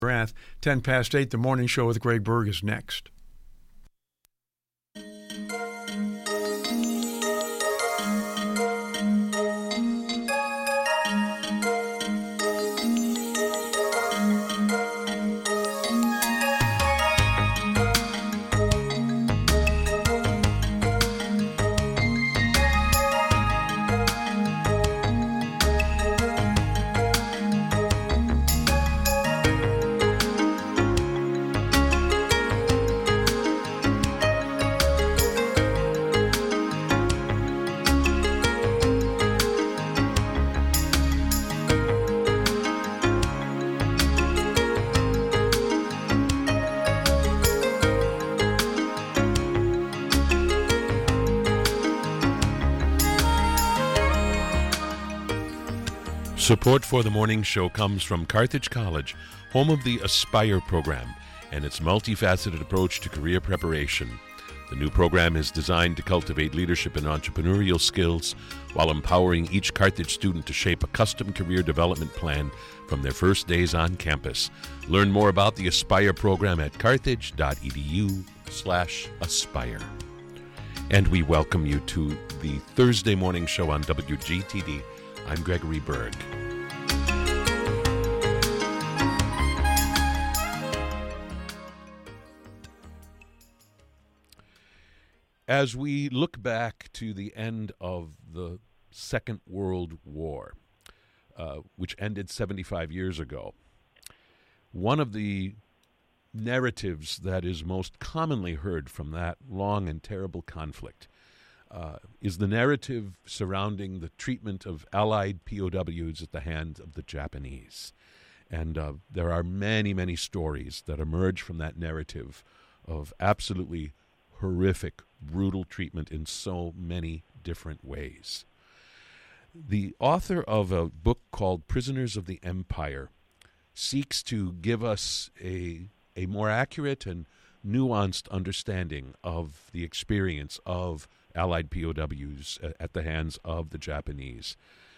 Wrath. 10 past 8, the morning show with Greg Berg is next. Support for the morning show comes from Carthage College, home of the Aspire program, and its multifaceted approach to career preparation. The new program is designed to cultivate leadership and entrepreneurial skills while empowering each Carthage student to shape a custom career development plan from their first days on campus. Learn more about the Aspire program at carthage.edu/aspire. And we welcome you to the Thursday morning show on WGTD. I'm Gregory Berg. As we look back to the end of the Second World War, which ended 75 years ago, one of the narratives that is most commonly heard from that long and terrible conflict is the narrative surrounding the treatment of Allied POWs at the hands of the Japanese. And there are many, many stories that emerge from that narrative of absolutely horrific, brutal treatment in so many different ways. The author of a book called Prisoners of the Empire seeks to give us a more accurate and nuanced understanding of the experience of Allied POWs at the hands of the Japanese.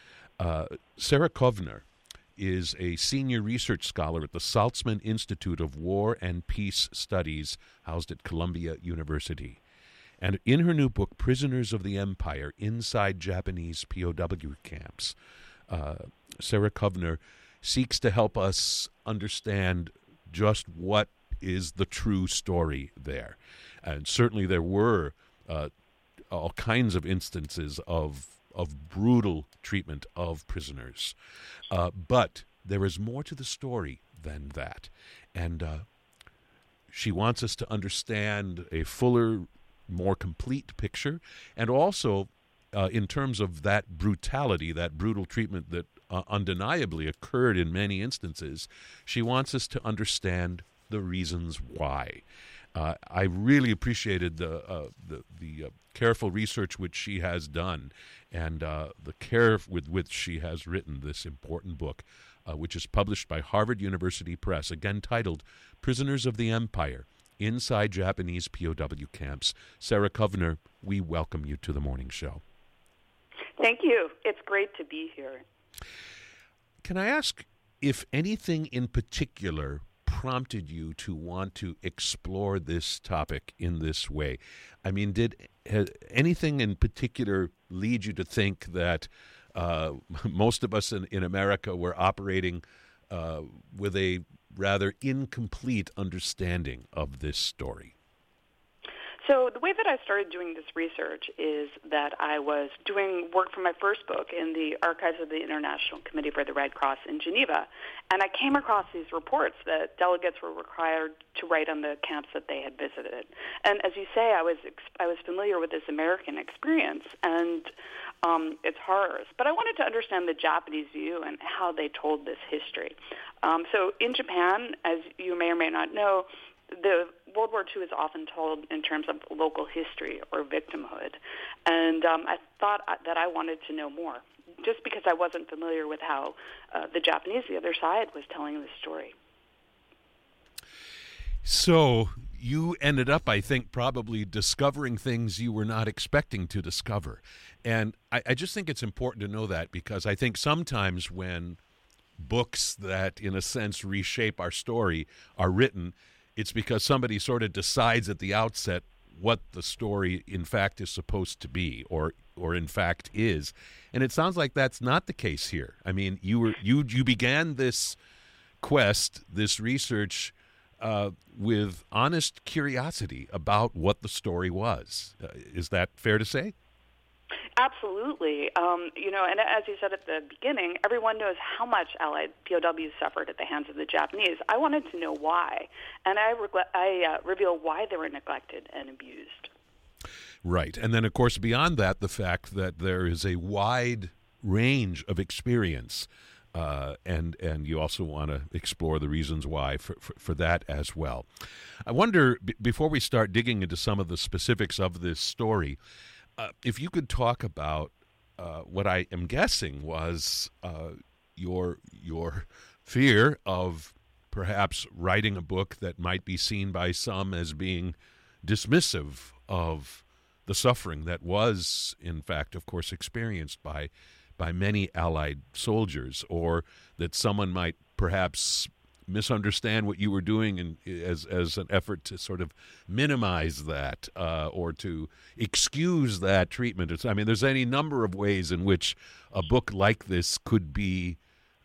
Sarah Kovner is a senior research scholar at the Saltzman Institute of War and Peace Studies, housed at Columbia University. And in her new book, Prisoners of the Empire, Inside Japanese POW Camps, Sarah Kovner seeks to help us understand just what is the true story there. And certainly there were all kinds of instances of brutal treatment of prisoners. But there is more to the story than that. And she wants us to understand a fuller, more complete picture. And also, in terms of that brutality, that brutal treatment that undeniably occurred in many instances, she wants us to understand the reasons why. I really appreciated the careful research which she has done and the care with which she has written this important book, which is published by Harvard University Press, again titled Prisoners of the Empire, Inside Japanese POW Camps. Sarah Kovner, we welcome you to the morning show. Thank you. It's great to be here. Can I ask if anything in particular prompted you to want to explore this topic in this way? I mean, did anything in particular lead you to think that most of us in America were operating with a rather incomplete understanding of this story? So the way that I started doing this research is that I was doing work for my first book in the archives of the International Committee for the Red Cross in Geneva, and I came across these reports that delegates were required to write on the camps that they had visited. And as you say, I was familiar with this American experience and its horrors, but I wanted to understand the Japanese view and how they told this history. So in Japan, as you may or may not know, the World War II is often told in terms of local history or victimhood, and I thought that I wanted to know more, just because I wasn't familiar with how the Japanese, the other side, was telling the story. So you ended up, I think, probably discovering things you were not expecting to discover, and I just think it's important to know that, because I think sometimes when books that, in a sense, reshape our story are written, it's because somebody sort of decides at the outset what the story, in fact, is supposed to be, or in fact is. And it sounds like that's not the case here. I mean, you began this quest, this research, with honest curiosity about what the story was. Is that fair to say? Absolutely. And as you said at the beginning, everyone knows how much Allied POWs suffered at the hands of the Japanese. I wanted to know why, and I reveal why they were neglected and abused. Right. And then, of course, beyond that, the fact that there is a wide range of experience, and you also want to explore the reasons why for that as well. I wonder, before we start digging into some of the specifics of this story, if you could talk about what I am guessing was your fear of perhaps writing a book that might be seen by some as being dismissive of the suffering that was, in fact, of course, experienced by many Allied soldiers, or that someone might perhaps misunderstand what you were doing as an effort to sort of minimize that or to excuse that treatment. I mean, there's any number of ways in which a book like this could be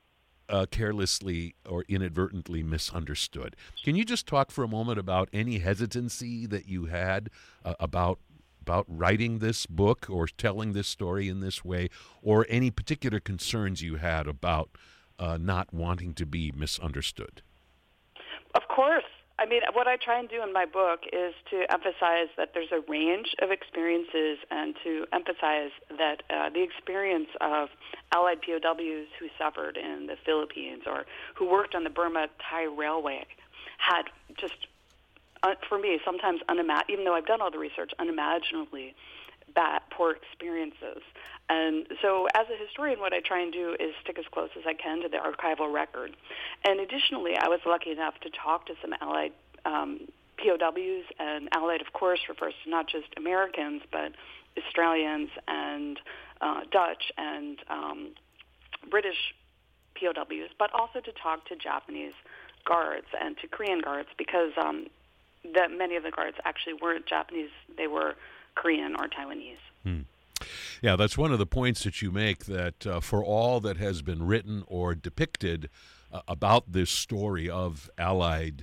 carelessly or inadvertently misunderstood. Can you just talk for a moment about any hesitancy that you had about writing this book or telling this story in this way, or any particular concerns you had about not wanting to be misunderstood? Of course. I mean, what I try and do in my book is to emphasize that there's a range of experiences, and to emphasize that the experience of Allied POWs who suffered in the Philippines or who worked on the Burma-Thai Railway had just, for me, sometimes even though I've done all the research, unimaginably bad, poor experiences. And so as a historian, what I try and do is stick as close as I can to the archival record. And additionally, I was lucky enough to talk to some Allied POWs, and Allied, of course, refers to not just Americans, but Australians and Dutch and British POWs, but also to talk to Japanese guards and to Korean guards, because that many of the guards actually weren't Japanese, they were Korean or Taiwanese. Yeah, that's one of the points that you make, that for all that has been written or depicted about this story of Allied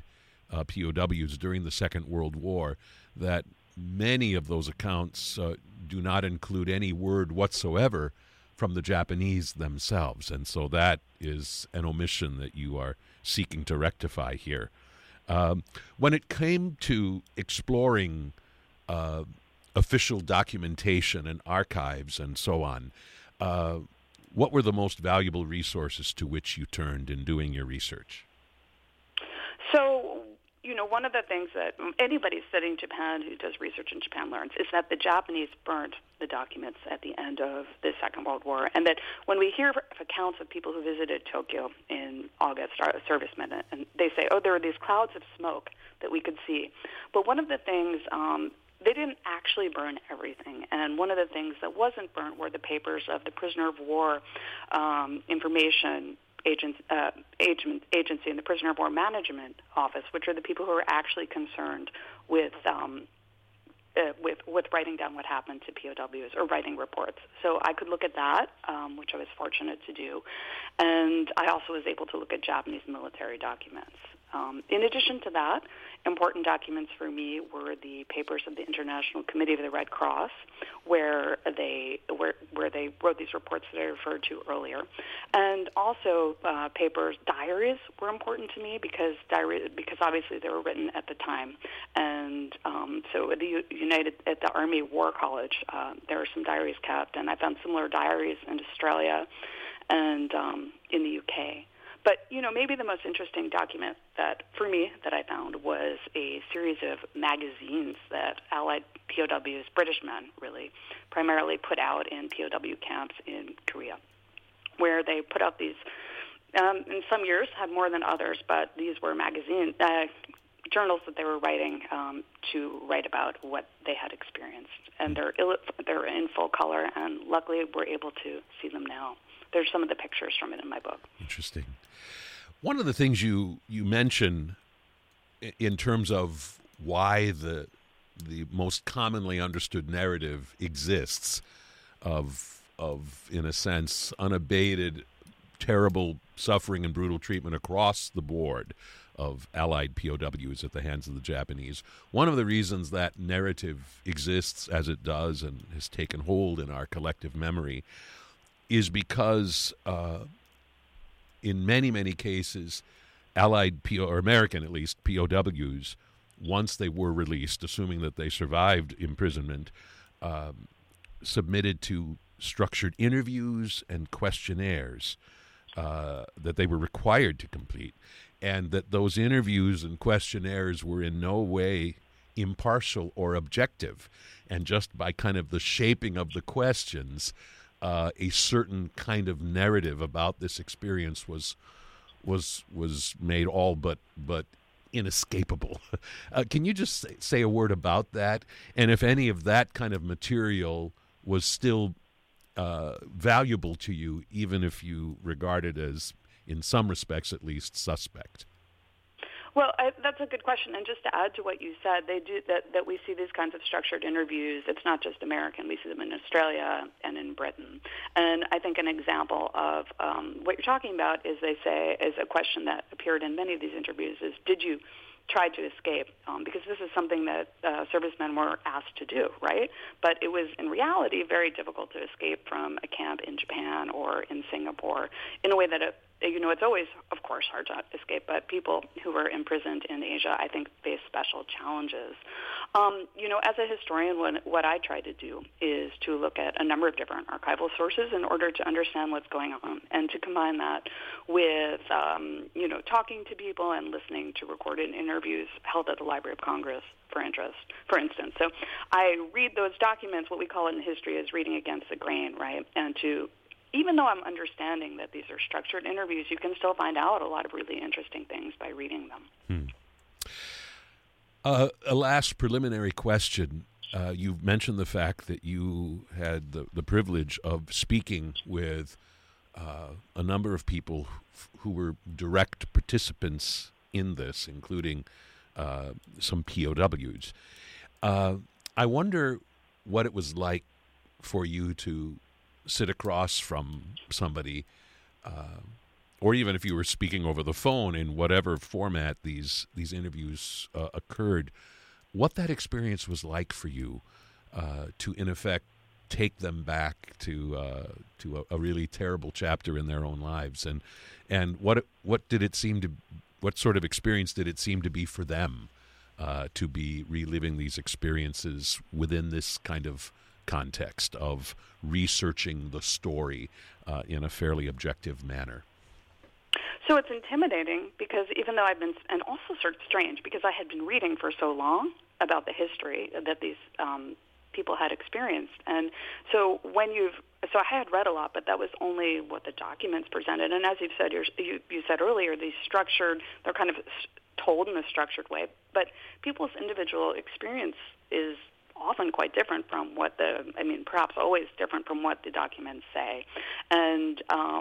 POWs during the Second World War, that many of those accounts do not include any word whatsoever from the Japanese themselves. And so that is an omission that you are seeking to rectify here. When it came to exploring official documentation and archives and so on, what were the most valuable resources to which you turned in doing your research? So, one of the things that anybody studying Japan who does research in Japan learns is that the Japanese burnt the documents at the end of the Second World War, and that when we hear accounts of people who visited Tokyo in August, our servicemen, and they say, there were these clouds of smoke that we could see. But one of the things, they didn't actually burn everything, and one of the things that wasn't burnt were the papers of the prisoner of war information agency and the prisoner of war management office, which are the people who are actually concerned with writing down what happened to POWs or writing reports. So I could look at that, which I was fortunate to do, and I also was able to look at Japanese military documents. In addition to that, important documents for me were the papers of the International Committee of the Red Cross, where they wrote these reports that I referred to earlier, and also diaries were important to me because obviously they were written at the time, and so at the Army War College, there are some diaries kept, and I found similar diaries in Australia and in the UK. But, maybe the most interesting document that I found was a series of magazines that Allied POWs, British men really, primarily put out in POW camps in Korea, where they put out these, in some years had more than others, but these were journals that they were writing to write about what they had experienced. And they're in full color, and luckily we're able to see them now. there's some of the pictures from it in my book. Interesting. One of the things you mention in terms of why the most commonly understood narrative exists of in a sense unabated terrible suffering and brutal treatment across the board of Allied POWs at the hands of the Japanese. One of the reasons that narrative exists as it does and has taken hold in our collective memory is because in many, many cases, Allied or American at least, POWs, once they were released, assuming that they survived imprisonment, submitted to structured interviews and questionnaires that they were required to complete, and that those interviews and questionnaires were in no way impartial or objective, and just by kind of the shaping of the questions, a certain kind of narrative about this experience was made all but inescapable. Can you just say a word about that, and if any of that kind of material was still valuable to you, even if you regard it as, in some respects at least, suspect? Well, that's a good question. And just to add to what you said, they do that we see these kinds of structured interviews. It's not just American. We see them in Australia and in Britain. And I think an example of what you're talking about is, they say, is a question that appeared in many of these interviews is, did you try to escape? Because this is something that servicemen were asked to do, right? But it was, in reality, very difficult to escape from a camp in Japan or in Singapore in a way that it's always, of course, hard to escape, but people who were imprisoned in Asia, I think, face special challenges. As a historian, what I try to do is to look at a number of different archival sources in order to understand what's going on, and to combine that with, talking to people and listening to recorded interviews held at the Library of Congress, for instance. So I read those documents. What we call it in history is reading against the grain, right? And even though I'm understanding that these are structured interviews, you can still find out a lot of really interesting things by reading them. A last preliminary question. You've mentioned the fact that you had the privilege of speaking with a number of people who were direct participants in this, including some POWs. I wonder what it was like for you to sit across from somebody, or even if you were speaking over the phone, in whatever format these interviews occurred, what that experience was like for you to, in effect, take them back to a really terrible chapter in their own lives, and what sort of experience did it seem to be for them to be reliving these experiences within this kind of context of researching the story in a fairly objective manner? So it's intimidating, because even though and also sort of strange, because I had been reading for so long about the history that these people had experienced. And so so I had read a lot, but that was only what the documents presented. And as you've said, you said earlier, they're kind of told in a structured way, but people's individual experience is often quite different from perhaps always different from what the documents say. And,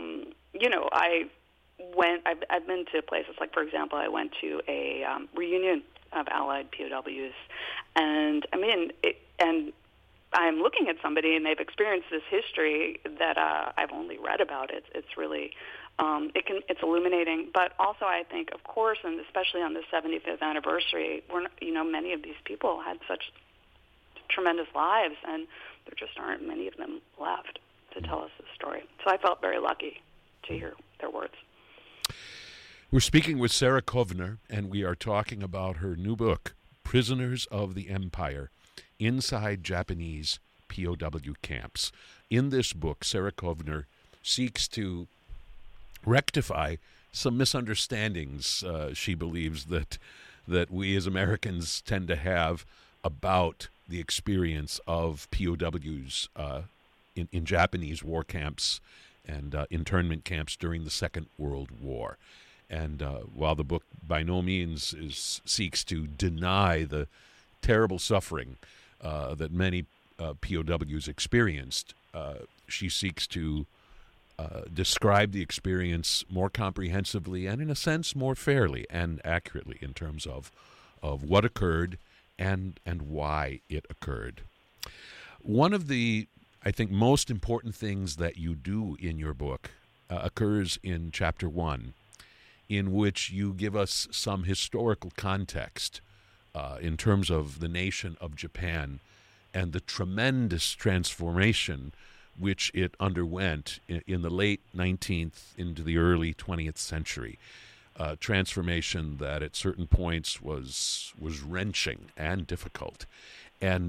I've been to places like, for example, I went to a reunion of Allied POWs, and I'm looking at somebody and they've experienced this history that I've only read about. It's really, it's illuminating, but also I think, of course, and especially on the 75th anniversary, many of these people had such tremendous lives, and there just aren't many of them left to tell us the story. So I felt very lucky to hear their words. We're speaking with Sarah Kovner, and we are talking about her new book, Prisoners of the Empire, Inside Japanese POW Camps. In this book, Sarah Kovner seeks to rectify some misunderstandings she believes that we as Americans tend to have about the experience of POWs in Japanese war camps and internment camps during the Second World War. And while the book by no means seeks to deny the terrible suffering that many POWs experienced, she seeks to describe the experience more comprehensively and, in a sense, more fairly and accurately in terms of what occurred and why it occurred. One of the, I think, most important things that you do in your book occurs in Chapter 1, in which you give us some historical context in terms of the nation of Japan and the tremendous transformation which it underwent in the late 19th into the early 20th century. Transformation that at certain points was wrenching and difficult. And,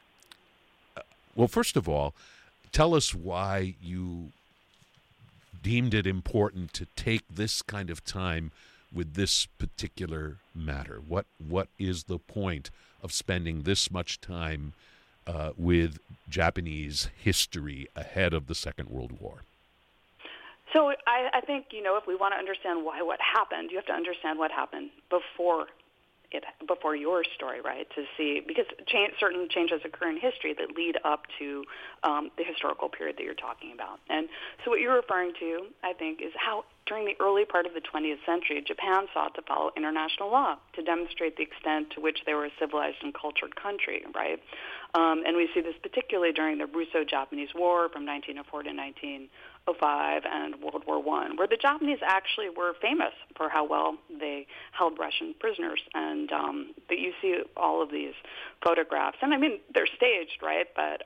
well, first of all, tell us why you deemed it important to take this kind of time with this particular matter. What is the point of spending this much time with Japanese history ahead of the Second World War? So I think, if we want to understand what happened, you have to understand what happened before your story, right? To see, because certain changes occur in history that lead up to the historical period that you're talking about. And so what you're referring to, I think, is how during the early part of the 20th century, Japan sought to follow international law to demonstrate the extent to which they were a civilized and cultured country, right? And we see this particularly during the Russo-Japanese War from 1904 to 1905 and World War I, where the Japanese actually were famous for how well they held Russian prisoners. And but you see all of these photographs, and I mean, they're staged, right? But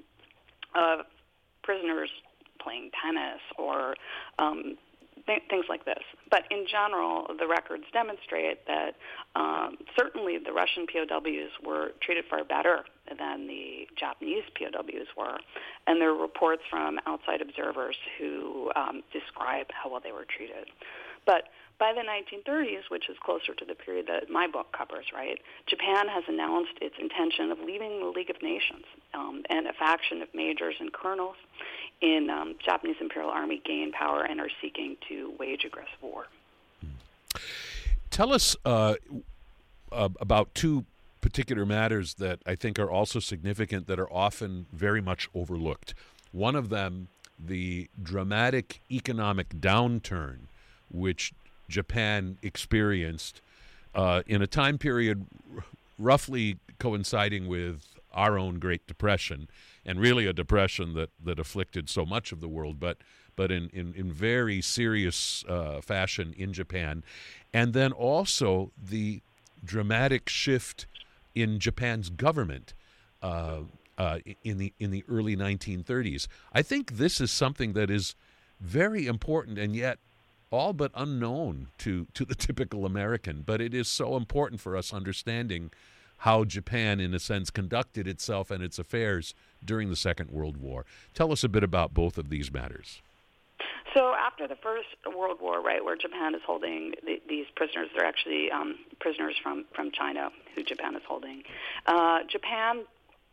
prisoners playing tennis or things like this. But in general, the records demonstrate that certainly the Russian POWs were treated far better than the Japanese POWs were. And there are reports from outside observers who describe how well they were treated. But by the 1930s, which is closer to the period that my book covers, right, Japan has announced its intention of leaving the League of Nations, and a faction of majors and colonels in Japanese Imperial Army gain power and are seeking to wage aggressive war. Tell us about two particular matters that I think are also significant that are often very much overlooked. One of them, the dramatic economic downturn which Japan experienced in a time period roughly coinciding with our own Great Depression, and really a depression that afflicted so much of the world, but in very serious fashion in Japan. And then also the dramatic shift in Japan's government in the early 1930s. I think this is something that is very important and yet all but unknown to the typical American, but it is so important for us understanding how Japan, in a sense, conducted itself and its affairs during the Second World War. Tell us a bit about both of these matters. So after the First World War, right, where Japan is holding these prisoners, they're actually prisoners from China who Japan is holding. Japan,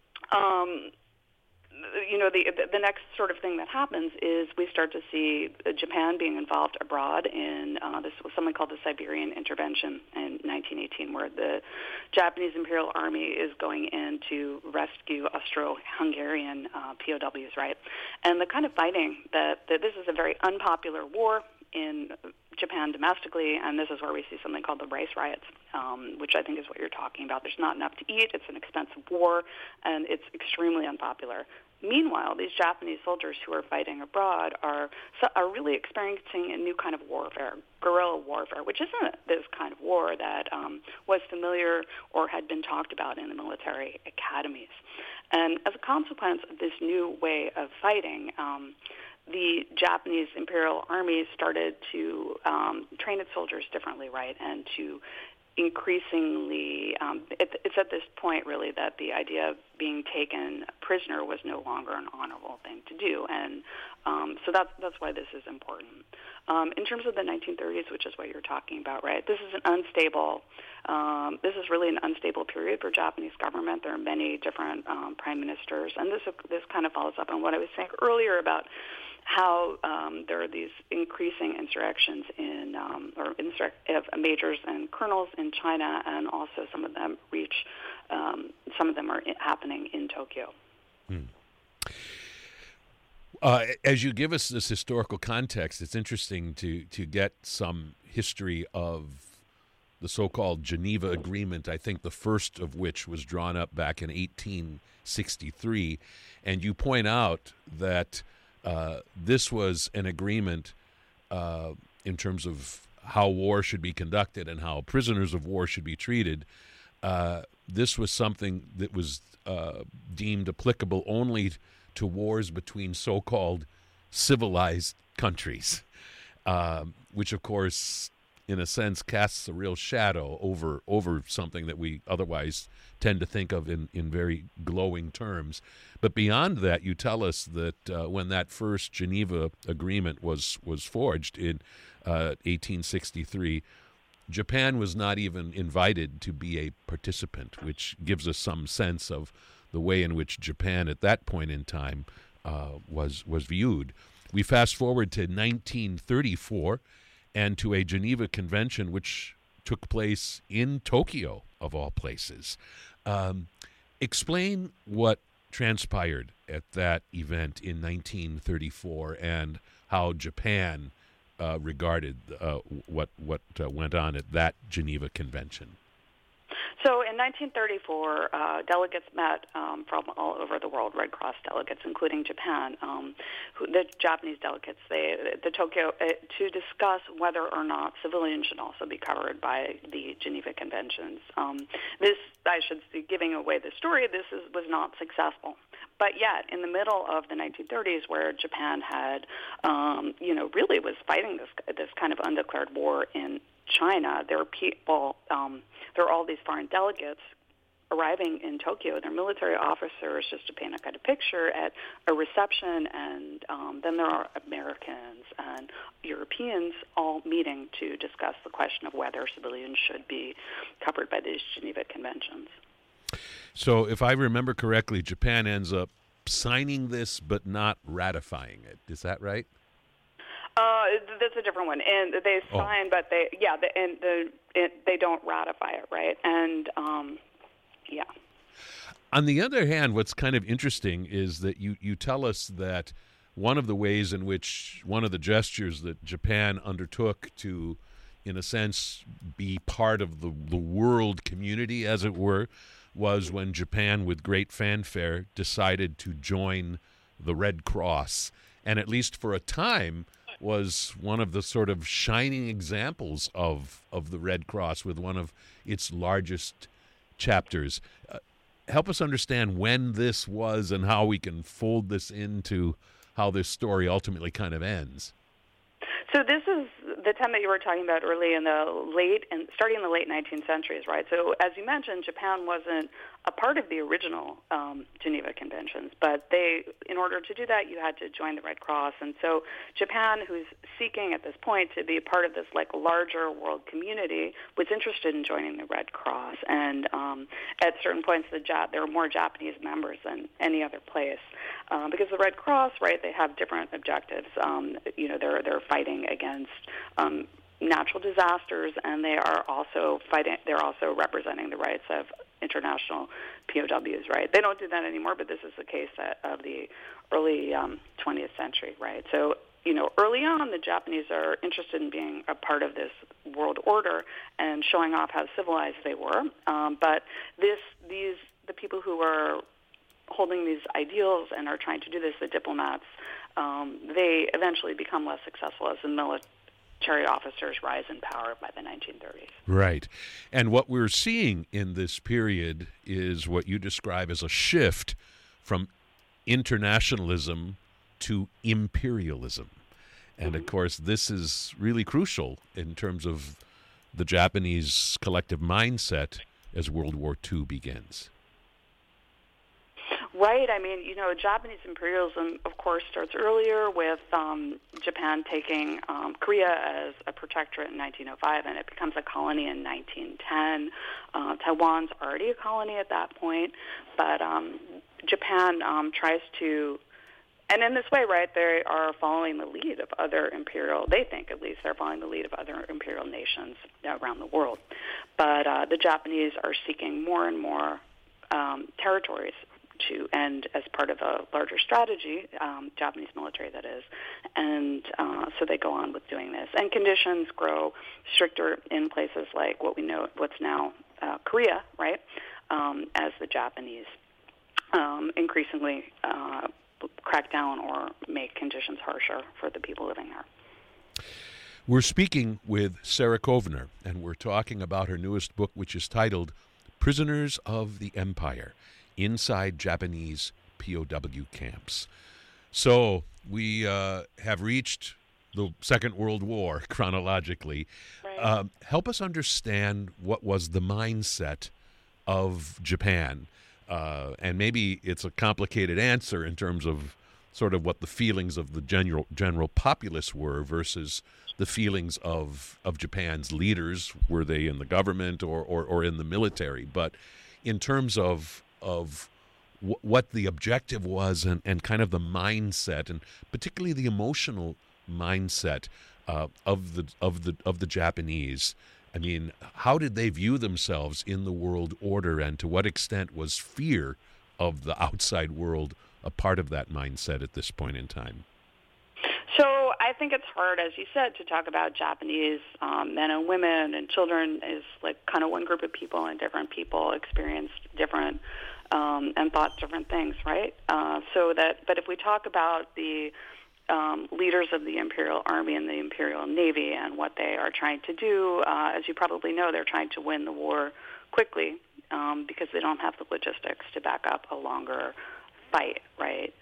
the next sort of thing that happens is we start to see Japan being involved abroad in this was something called the Siberian Intervention in 1918, where the Japanese Imperial Army is going in to rescue Austro-Hungarian POWs, right? And the kind of fighting that this is a very unpopular war in Japan domestically, and this is where we see something called the rice riots, which I think is what you're talking about. There's not enough to eat, it's an expensive war, and it's extremely unpopular. Meanwhile, these Japanese soldiers who are fighting abroad are really experiencing a new kind of warfare, guerrilla warfare, which isn't this kind of war that was familiar or had been talked about in the military academies. And as a consequence of this new way of fighting, the Japanese Imperial Army started to train its soldiers differently, right, and to increasingly, it's at this point, really, that the idea of being taken prisoner was no longer an honorable thing to do, and so that's why this is important. In terms of the 1930s, which is what you're talking about, right, this is this is really an unstable period for Japanese government. There are many different prime ministers, and this kind of follows up on what I was saying earlier about how there are these increasing insurrections of majors and colonels in China, and also some of them are happening in Tokyo. As you give us this historical context, it's interesting to get some history of the so-called Geneva Agreement, I think the first of which was drawn up back in 1863. And you point out that this was an agreement in terms of how war should be conducted and how prisoners of war should be treated. This was something that was deemed applicable only to wars between so-called civilized countries, which, of course, in a sense, casts a real shadow over something that we otherwise tend to think of in very glowing terms. But beyond that, you tell us that when that first Geneva Agreement was forged in 1863, Japan was not even invited to be a participant, which gives us some sense of the way in which Japan at that point in time was viewed. We fast forward to 1934 and to a Geneva Convention which took place in Tokyo, of all places. Explain what transpired at that event in 1934 and how Japan regarded what went on at that Geneva Convention. So in 1934, delegates met from all over the world, Red Cross delegates, including Japan, the Japanese delegates, the Tokyo, to discuss whether or not civilians should also be covered by the Geneva Conventions. This, I should be giving away the story, was not successful. But yet, in the middle of the 1930s, where Japan had, really was fighting this kind of undeclared war in China, there were people, there were all these foreign delegates arriving in Tokyo, their military officers, just to paint a kind of picture, at a reception, and then there are Americans and Europeans all meeting to discuss the question of whether civilians should be covered by these Geneva Conventions. So if I remember correctly, Japan ends up signing this but not ratifying it. Is that right? That's a different one, and they sign, but they don't ratify it, right? And yeah. On the other hand, what's kind of interesting is that you tell us that one of the ways in which one of the gestures that Japan undertook to, in a sense, be part of the world community, as it were, was when Japan, with great fanfare, decided to join the Red Cross, and at least for a time was one of the sort of shining examples of the Red Cross with one of its largest chapters. Help us understand when this was and how we can fold this into how this story ultimately kind of ends. So this is the time that you were talking about early starting in the late 19th centuries, right? So as you mentioned, Japan wasn't a part of the original Geneva Conventions, but in order to do that, you had to join the Red Cross. And so Japan, who's seeking at this point to be a part of this larger world community, was interested in joining the Red Cross. And at certain points, there were more Japanese members than any other place. Because the Red Cross, right, they have different objectives. They're fighting against natural disasters, and they are also representing the rights of international POWs, right? They don't do that anymore, but this is the case of the early 20th century, right? So, early on, the Japanese are interested in being a part of this world order and showing off how civilized they were. But the people who are holding these ideals and are trying to do this, the diplomats, they eventually become less successful as the military officers rise in power by the 1930s. Right. And what we're seeing in this period is what you describe as a shift from internationalism to imperialism. And, of course, this is really crucial in terms of the Japanese collective mindset as World War II begins. Right. I mean, Japanese imperialism, of course, starts earlier with Japan taking Korea as a protectorate in 1905, and it becomes a colony in 1910. Taiwan's already a colony at that point, but Japan tries to, and in this way, right, they are following the lead of other they think at least, they're following the lead of other imperial nations around the world. But the Japanese are seeking more and more territories to end as part of a larger strategy, Japanese military that is, and so they go on with doing this. And conditions grow stricter in places like what's now Korea, right, as the Japanese increasingly crack down or make conditions harsher for the people living there. We're speaking with Sarah Kovner, and we're talking about her newest book, which is titled Prisoners of the Empire, Inside Japanese POW Camps. So we have reached the Second World War chronologically. Right. Help us understand what was the mindset of Japan. And maybe it's a complicated answer in terms of sort of what the feelings of the general populace were versus the feelings of Japan's leaders. Were they in the government or in the military? But in terms of what the objective was and kind of the mindset, and particularly the emotional mindset of the Japanese. I mean, how did they view themselves in the world order, and to what extent was fear of the outside world a part of that mindset at this point in time? So I think it's hard, as you said, to talk about Japanese men and women and children is like kind of one group of people, and different people experienced different and thought different things, right? But if we talk about the leaders of the Imperial Army and the Imperial Navy and what they are trying to do, as you probably know, they're trying to win the war quickly because they don't have the logistics to back up a longer fight, right?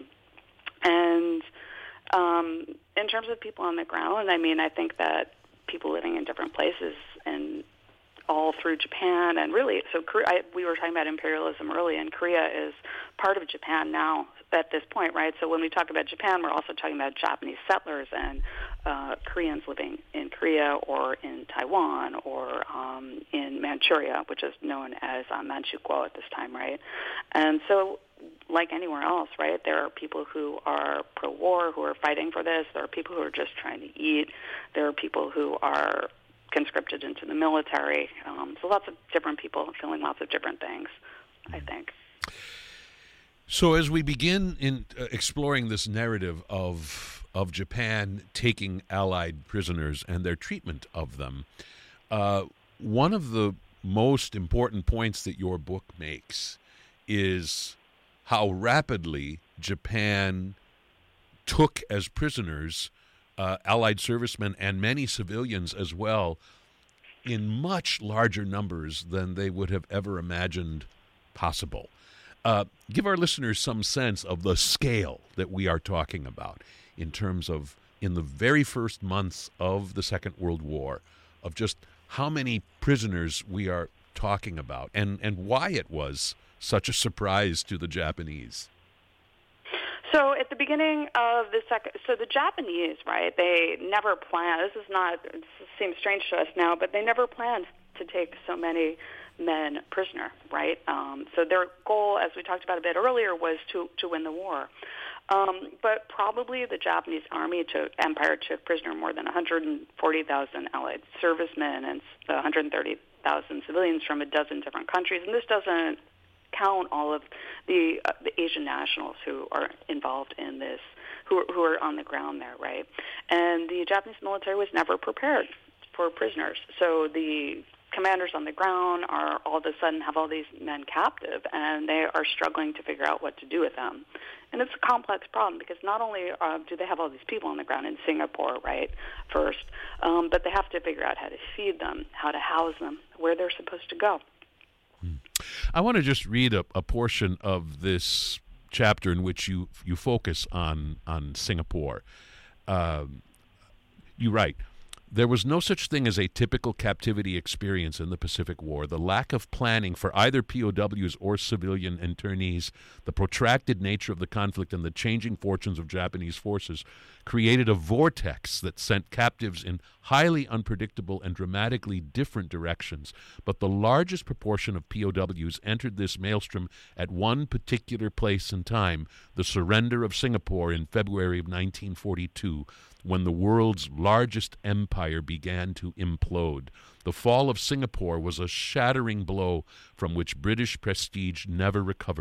In terms of people on the ground, I mean, I think that people living in different places and all through Japan, and really, so we were talking about imperialism early, and Korea is part of Japan now at this point, right? So when we talk about Japan, we're also talking about Japanese settlers and Koreans living in Korea or in Taiwan or in Manchuria, which is known as Manchukuo at this time, right? And so like anywhere else, right, there are people who are pro-war, who are fighting for this. There are people who are just trying to eat. There are people who are conscripted into the military. So lots of different people feeling lots of different things, I think. So as we begin in exploring this narrative of Japan taking Allied prisoners and their treatment of them, one of the most important points that your book makes is how rapidly Japan took as prisoners Allied servicemen and many civilians as well, in much larger numbers than they would have ever imagined possible. Give our listeners some sense of the scale that we are talking about in terms of, in the very first months of the Second World War, of just how many prisoners we are talking about and why it was such a surprise to the Japanese. So at the beginning of the Japanese, right, they never planned, it seems strange to us now, but they never planned to take so many men prisoner, right? So their goal, as we talked about a bit earlier, was to win the war. But probably the Japanese empire took prisoner more than 140,000 Allied servicemen and 130,000 civilians from a dozen different countries, and this doesn't count all of the Asian nationals who are involved in this, who are on the ground there, right? And the Japanese military was never prepared for prisoners. So the commanders on the ground are all of a sudden have all these men captive, and they are struggling to figure out what to do with them. And it's a complex problem because not only do they have all these people on the ground in Singapore, right, first, but they have to figure out how to feed them, how to house them, where they're supposed to go. I want to just read a portion of this chapter in which you focus on Singapore. You write, "There was no such thing as a typical captivity experience in the Pacific War. The lack of planning for either POWs or civilian internees, the protracted nature of the conflict, and the changing fortunes of Japanese forces created a vortex that sent captives in highly unpredictable and dramatically different directions. But the largest proportion of POWs entered this maelstrom at one particular place and time, the surrender of Singapore in February of 1942, when the world's largest empire began to implode. The fall of Singapore was a shattering blow from which British prestige never recovered.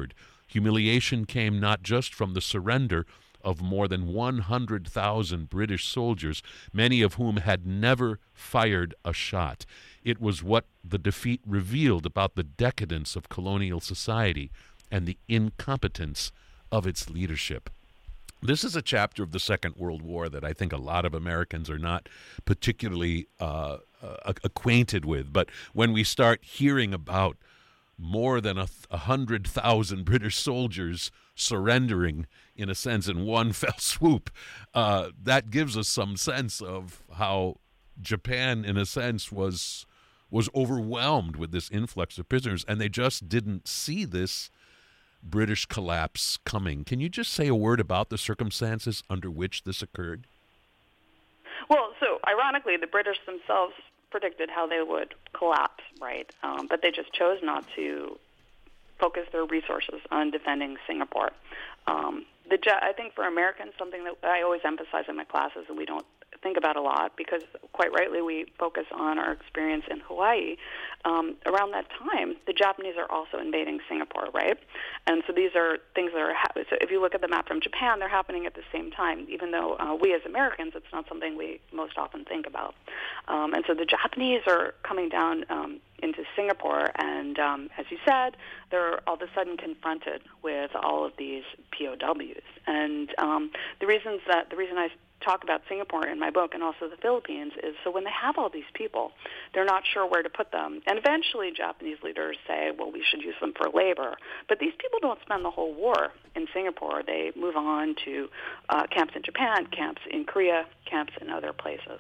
Humiliation came not just from the surrender of more than 100,000 British soldiers, many of whom had never fired a shot. It was what the defeat revealed about the decadence of colonial society and the incompetence of its leadership. This is a chapter of the Second World War that I think a lot of Americans are not particularly acquainted with. But when we start hearing about more than 100,000 British soldiers surrendering, in a sense, in one fell swoop, that gives us some sense of how Japan, in a sense, was overwhelmed with this influx of prisoners, and they just didn't see this British collapse coming. Can you just say a word about the circumstances under which this occurred? Well, so ironically, the British themselves predicted how they would collapse, right? But they just chose not to focus their resources on defending Singapore. I think for Americans, something that I always emphasize in my classes and we don't think about a lot, because quite rightly we focus on our experience in Hawaii. Around that time, the Japanese are also invading Singapore, right? And so these are things that are so if you look at the map from Japan, they're happening at the same time, even though we as Americans, it's not something we most often think about. And so the Japanese are coming down into Singapore, and as you said, they're all of a sudden confronted with all of these POWs. And the reason I talk about Singapore in my book and also the Philippines is so when they have all these people, they're not sure where to put them. And eventually Japanese leaders say, well, we should use them for labor. But these people don't spend the whole war in Singapore. They move on to camps in Japan, camps in Korea, camps in other places.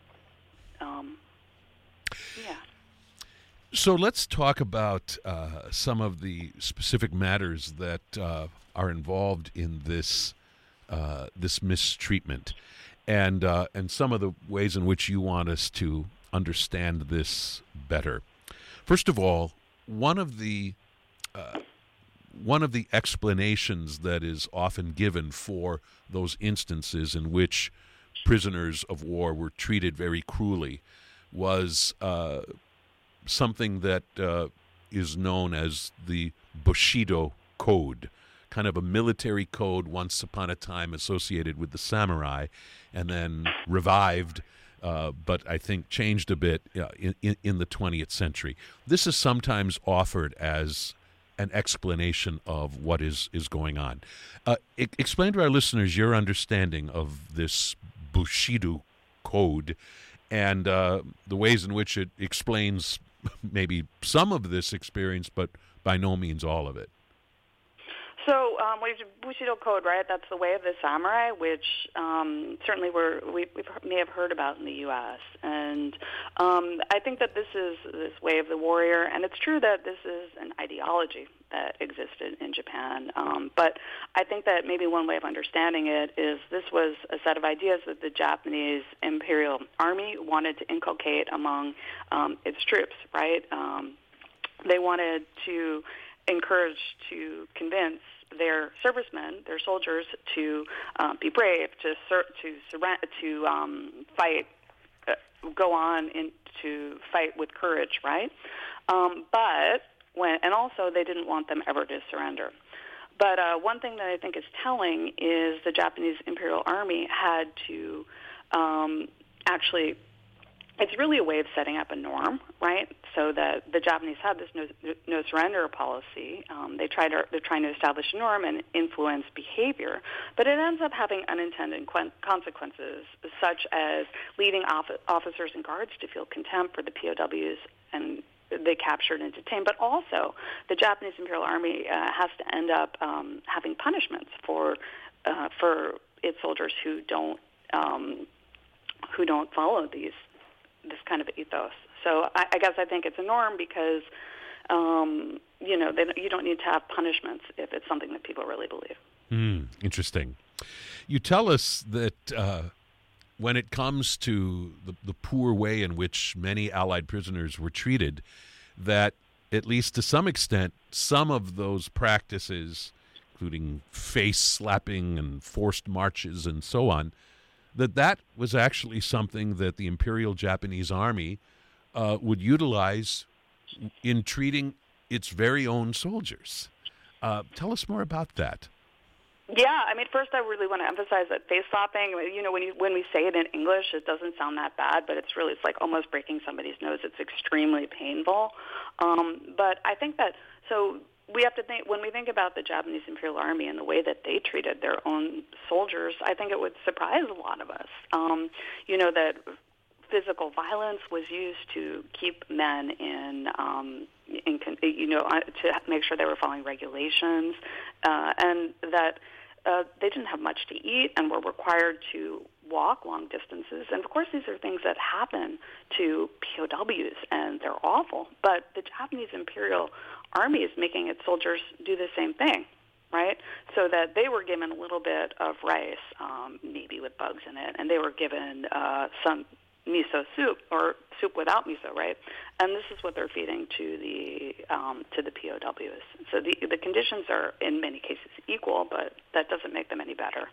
So let's talk about some of the specific matters that are involved in this mistreatment, and some of the ways in which you want us to understand this better. First of all, one of the explanations that is often given for those instances in which prisoners of war were treated very cruelly was something that is known as the Bushido Code, kind of a military code once upon a time associated with the samurai and then revived, but I think changed a bit in the 20th century. This is sometimes offered as an explanation of what is going on. Explain to our listeners your understanding of this Bushido Code and the ways in which it explains maybe some of this experience, but by no means all of it. So, Bushido Code, right? That's the way of the samurai, which certainly we may have heard about in the U.S. And I think that this is this way of the warrior, and it's true that this is an ideology that existed in Japan. But I think that maybe one way of understanding it is this was a set of ideas that the Japanese Imperial Army wanted to inculcate among its troops, right? They wanted to to convince their servicemen, their soldiers, to be brave, to fight, go on to fight with courage, right? And also they didn't want them ever to surrender. But one thing that I think is telling is the Japanese Imperial Army had to actually. It's really a way of setting up a norm, right? So that the Japanese have this no surrender policy. They're trying to establish a norm and influence behavior, but it ends up having unintended consequences, such as leading officers and guards to feel contempt for the POWs and they captured and detained. But also, the Japanese Imperial Army has to end up having punishments for its soldiers who don't follow this kind of ethos. So I guess I think it's a norm because, you don't need to have punishments if it's something that people really believe. Interesting. You tell us that when it comes to the poor way in which many Allied prisoners were treated, that at least to some extent, some of those practices, including face slapping and forced marches and so on, that was actually something that the Imperial Japanese Army would utilize in treating its very own soldiers. Tell us more about that. Yeah, I mean, first I really want to emphasize that face slapping, when we say it in English, it doesn't sound that bad, but it's like almost breaking somebody's nose. It's extremely painful. But I think that, so we have to think, when we think about the Japanese Imperial Army and the way that they treated their own soldiers, I think it would surprise a lot of us. That physical violence was used to keep men to make sure they were following regulations, and that they didn't have much to eat and were required to walk long distances. And, of course, these are things that happen to POWs, and they're awful. But the Japanese Imperial Army is making its soldiers do the same thing, right? So that they were given a little bit of rice, maybe with bugs in it, and they were given some miso soup or soup without miso, right? And this is what they're feeding to the POWs. So the conditions are in many cases equal, but that doesn't make them any better.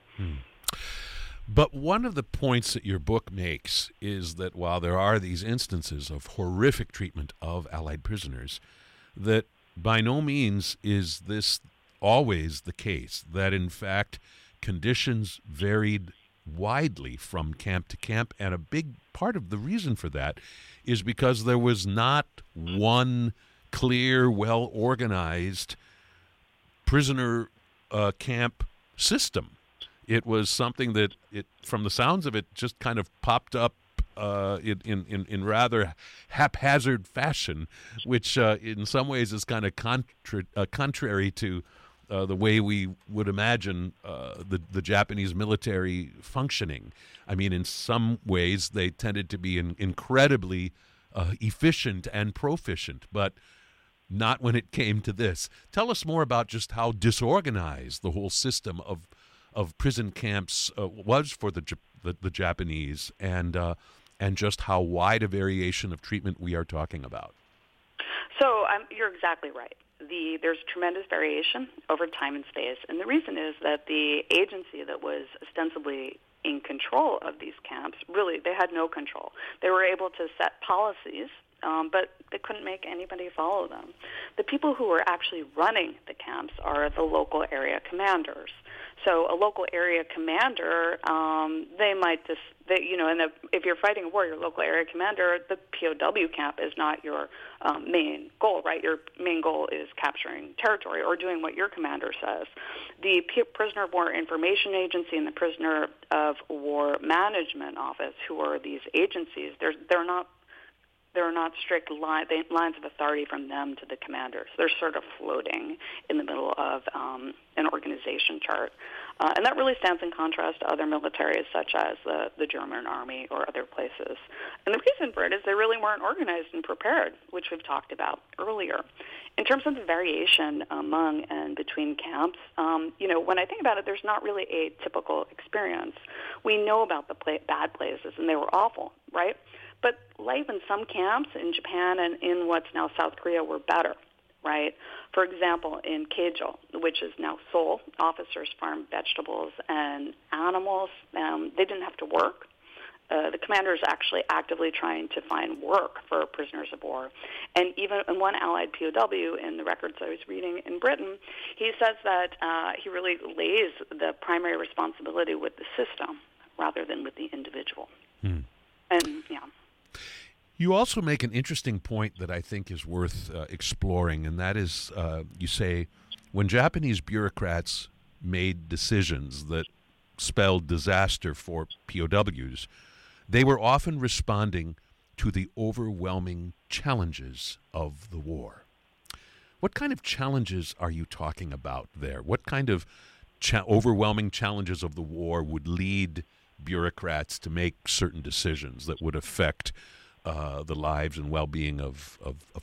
But one of the points that your book makes is that while there are these instances of horrific treatment of Allied prisoners, that by no means is this always the case, that in fact conditions varied widely from camp to camp, and a big part of the reason for that is because there was not one clear, well-organized prisoner camp system. It was something that, from the sounds of it, just kind of popped up in rather haphazard fashion, which in some ways is kind of contrary to the way we would imagine the Japanese military functioning. I mean, in some ways, they tended to be incredibly efficient and proficient, but not when it came to this. Tell us more about just how disorganized the whole system of prison camps was for the Japanese, and just how wide a variation of treatment we are talking about. So you're exactly right. There's tremendous variation over time and space, and the reason is that the agency that was ostensibly in control of these camps, really, they had no control. They were able to set policies, but they couldn't make anybody follow them. The people who were actually running the camps are the local area commanders. So a local area commander, they might just, if you're fighting a war, your local area commander, the POW camp is not your main goal, right? Your main goal is capturing territory or doing what your commander says. The Prisoner of War Information Agency and the Prisoner of War Management Office, who are these agencies, they're not strict lines of authority from them to the commanders. They're sort of floating in the middle of an organization chart. And that really stands in contrast to other militaries such as the German army or other places. And the reason for it is they really weren't organized and prepared, which we've talked about earlier. In terms of the variation among and between camps, when I think about it, there's not really a typical experience. We know about the bad places, and they were awful, right? But life in some camps in Japan and in what's now South Korea were better, right? For example, in Keijo, which is now Seoul, officers farmed vegetables and animals. They didn't have to work. The commander is actually actively trying to find work for prisoners of war. And even in one Allied POW, in the records I was reading in Britain, he says that he really lays the primary responsibility with the system rather than with the individual. And, yeah. You also make an interesting point that I think is worth exploring, and that is, you say, when Japanese bureaucrats made decisions that spelled disaster for POWs, they were often responding to the overwhelming challenges of the war. What kind of challenges are you talking about there? What kind of overwhelming challenges of the war would lead bureaucrats to make certain decisions that would affect the lives and well-being of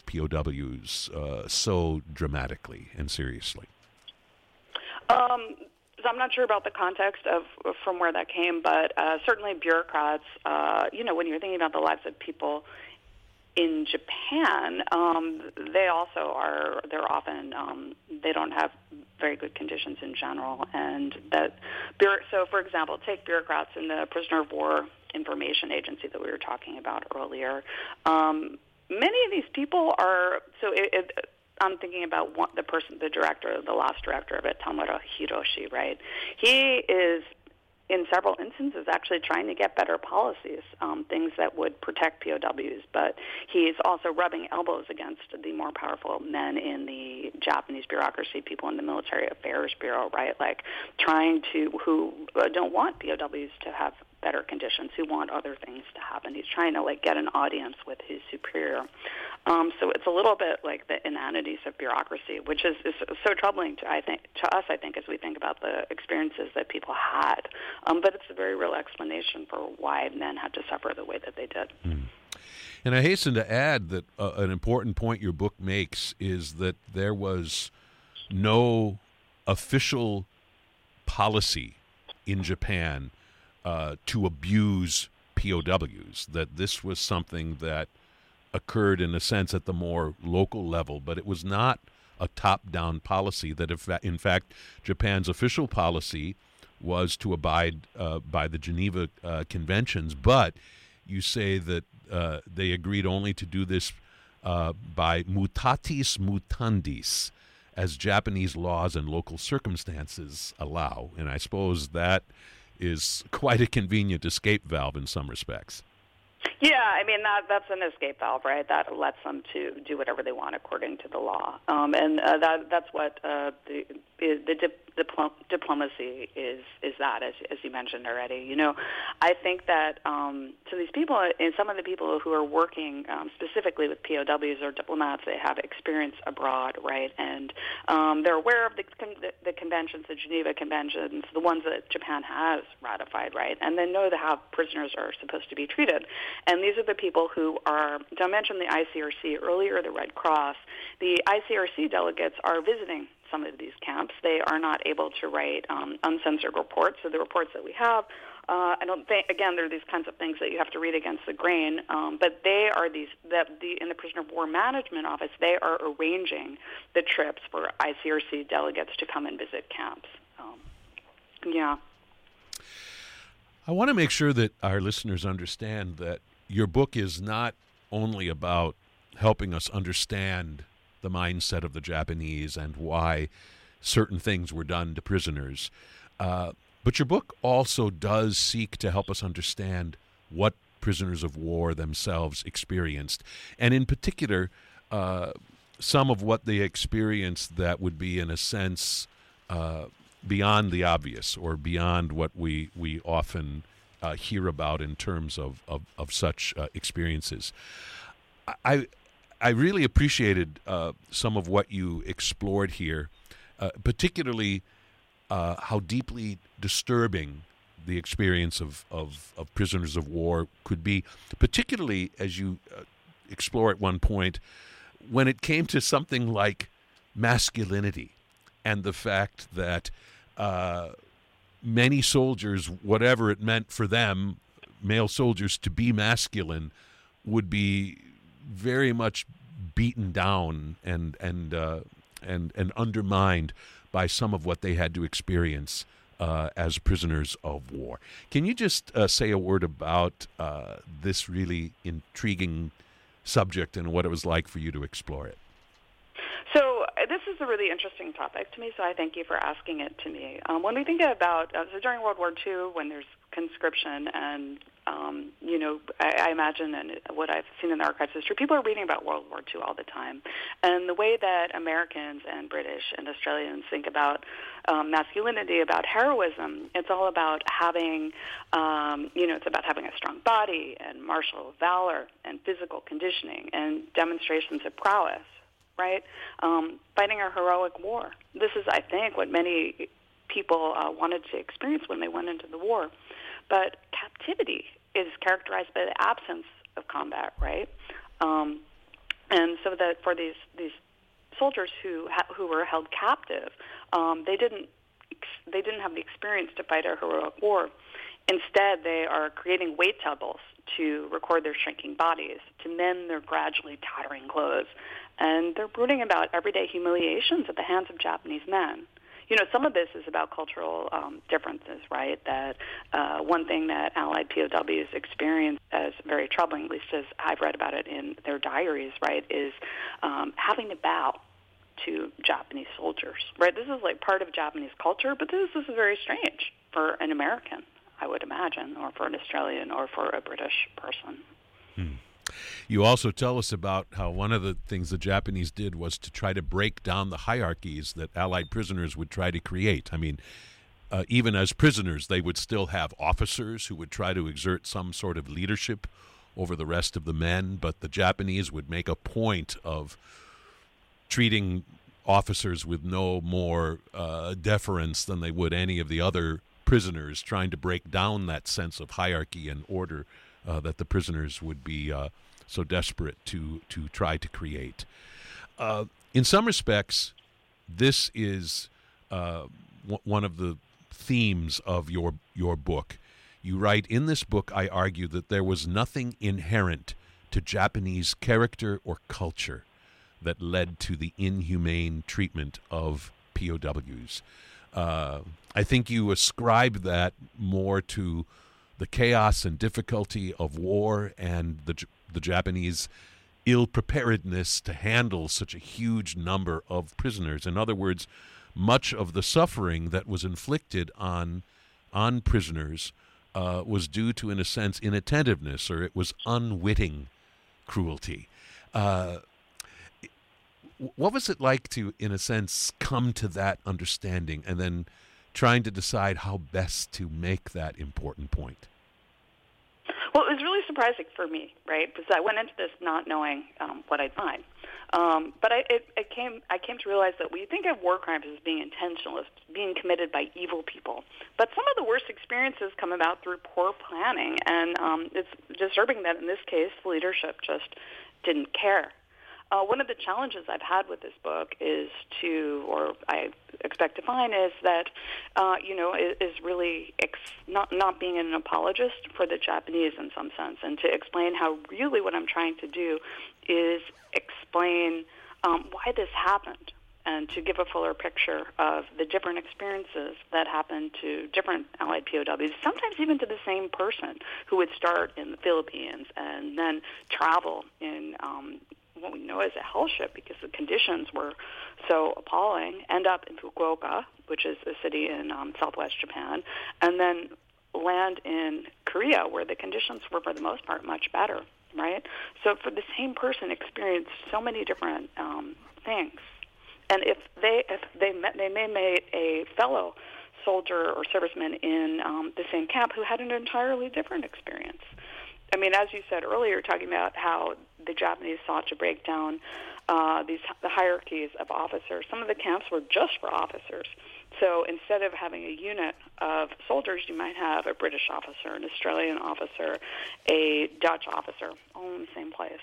POWs so dramatically and seriously? So I'm not sure about the context of from where that came, but certainly bureaucrats, when you're thinking about the lives of people in Japan, they're often, they don't have very good conditions in general. And so for example, take bureaucrats in the Prisoner of War Information Agency that we were talking about earlier. Many of these people are, I'm thinking about the last director of it, Tamura Hiroshi, right? He is, in several instances, actually trying to get better policies, things that would protect POWs, but he's also rubbing elbows against the more powerful men in the Japanese bureaucracy, people in the Military Affairs Bureau, right? Like who don't want POWs to have better conditions, who want other things to happen. He's trying to get an audience with his superior. So it's a little bit like the inanities of bureaucracy, which is so troubling to us, as we think about the experiences that people had. But it's a very real explanation for why men had to suffer the way that they did. And I hasten to add that an important point your book makes is that there was no official policy in Japan to abuse POWs, that this was something that occurred in a sense at the more local level, but it was not a top-down policy, that in fact Japan's official policy was to abide by the Geneva Conventions, but you say that they agreed only to do this by mutatis mutandis, as Japanese laws and local circumstances allow, and I suppose that is quite a convenient escape valve in some respects. Yeah, I mean, that's an escape valve, right? That lets them to do whatever they want according to the law. That's what the diplomacy is that, as you mentioned already. You know, I think that so these people, and some of the people who are working specifically with POWs or diplomats, they have experience abroad, right? And they're aware of the conventions, the Geneva Conventions, the ones that Japan has ratified, right? And they know how prisoners are supposed to be treated. And these are the people who are, I mentioned the ICRC earlier, the Red Cross. The ICRC delegates are visiting some of these camps. They are not able to write uncensored reports. So the reports that we have, I don't think, again, there are these kinds of things that you have to read against the grain, but they are in the Prisoner of War Management Office, they are arranging the trips for ICRC delegates to come and visit camps. Yeah. I want to make sure that our listeners understand that your book is not only about helping us understand the mindset of the Japanese and why certain things were done to prisoners, but your book also does seek to help us understand what prisoners of war themselves experienced, and in particular, some of what they experienced that would be, in a sense, beyond the obvious or beyond what we often hear about in terms of such experiences. I really appreciated some of what you explored here, particularly how deeply disturbing the experience of prisoners of war could be, particularly as you explore at one point when it came to something like masculinity and the fact that many soldiers, whatever it meant for them, male soldiers, to be masculine would be very much beaten down and undermined by some of what they had to experience as prisoners of war. Can you just say a word about this really intriguing subject and what it was like for you to explore it? So this is a really interesting topic to me, so I thank you for asking it to me. When we think about, so during World War II, when there's conscription and, I imagine, and what I've seen in the archives is true, people are reading about World War II all the time. And the way that Americans and British and Australians think about masculinity, about heroism, it's all about having, it's about having a strong body and martial valor and physical conditioning and demonstrations of prowess, right? Fighting a heroic war. This is, I think, what many people wanted to experience when they went into the war. But captivity is characterized by the absence of combat, right? And so that for these soldiers who were held captive, they didn't have the experience to fight a heroic war. Instead, they are creating weight tables to record their shrinking bodies, to mend their gradually tottering clothes, and they're brooding about everyday humiliations at the hands of Japanese men. Some of this is about cultural differences, right? That one thing that Allied POWs experienced as very troubling, at least as I've read about it in their diaries, right, is having to bow to Japanese soldiers, right? This is like part of Japanese culture, but this is very strange for an American, I would imagine, or for an Australian, or for a British person. You also tell us about how one of the things the Japanese did was to try to break down the hierarchies that Allied prisoners would try to create. I mean, even as prisoners, they would still have officers who would try to exert some sort of leadership over the rest of the men, but the Japanese would make a point of treating officers with no more deference than they would any of the other prisoners, trying to break down that sense of hierarchy and order that the prisoners would be so desperate to try to create. In some respects, this is one of the themes of your book. You write, in this book, I argue that there was nothing inherent to Japanese character or culture that led to the inhumane treatment of POWs. I think you ascribe that more to the chaos and difficulty of war and the Japanese ill-preparedness to handle such a huge number of prisoners. In other words, much of the suffering that was inflicted on prisoners was due to, in a sense, inattentiveness, or it was unwitting cruelty. What was it like to, in a sense, come to that understanding and then trying to decide how best to make that important point? Well, it was really surprising for me, right? Because I went into this not knowing what I'd find. But I came to realize that we think of war crimes as being intentional, as being committed by evil people. But some of the worst experiences come about through poor planning, and it's disturbing that in this case, the leadership just didn't care. One of the challenges I've had with this book is or I expect to find, is that, is really not being an apologist for the Japanese in some sense, and to explain how really what I'm trying to do is explain why this happened, and to give a fuller picture of the different experiences that happened to different Allied POWs, sometimes even to the same person who would start in the Philippines and then travel in what we know as a hell ship because the conditions were so appalling, end up in Fukuoka, which is a city in southwest Japan, and then land in Korea, where the conditions were, for the most part, much better, right? So for the same person experienced so many different things. And if they may meet a fellow soldier or serviceman in the same camp who had an entirely different experience. I mean, as you said earlier, talking about how the Japanese sought to break down the hierarchies of officers. Some of the camps were just for officers. So instead of having a unit of soldiers, you might have a British officer, an Australian officer, a Dutch officer, all in the same place.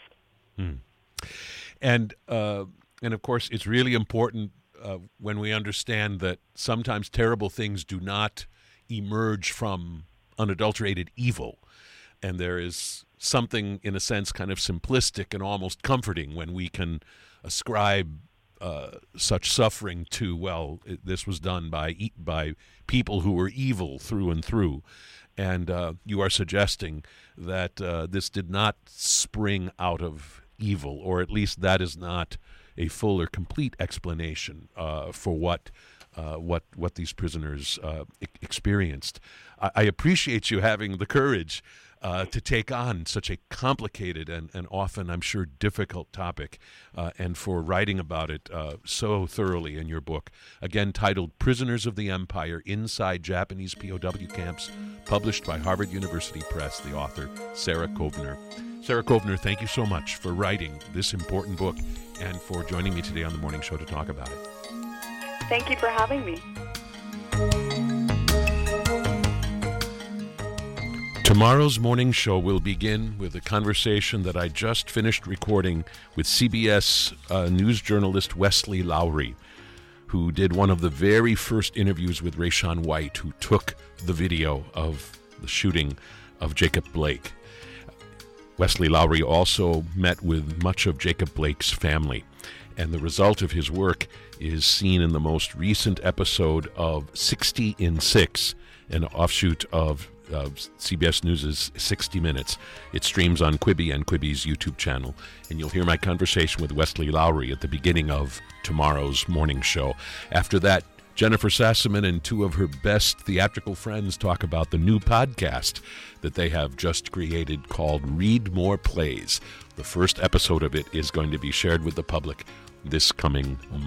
And of course, it's really important when we understand that sometimes terrible things do not emerge from unadulterated evil. And there is something, in a sense, kind of simplistic and almost comforting when we can ascribe such suffering to, well, this was done by people who were evil through and through. And you are suggesting that this did not spring out of evil, or at least that is not a full or complete explanation for what these prisoners experienced. I appreciate you having the courage to take on such a complicated and often, I'm sure, difficult topic, and for writing about it so thoroughly in your book, again titled Prisoners of the Empire, Inside Japanese POW Camps, published by Harvard University Press, the author, Sarah Kovner. Sarah Kovner, thank you so much for writing this important book and for joining me today on The Morning Show to talk about it. Thank you for having me. Tomorrow's morning show will begin with a conversation that I just finished recording with CBS news journalist Wesley Lowery, who did one of the very first interviews with Rayshawn White, who took the video of the shooting of Jacob Blake. Wesley Lowery also met with much of Jacob Blake's family, and the result of his work is seen in the most recent episode of 60 in 6, an offshoot of CBS News' 60 Minutes. It streams on Quibi and Quibi's YouTube channel. And you'll hear my conversation with Wesley Lowery at the beginning of tomorrow's morning show. After that, Jennifer Sassaman and two of her best theatrical friends talk about the new podcast that they have just created called Read More Plays. The first episode of it is going to be shared with the public this coming month.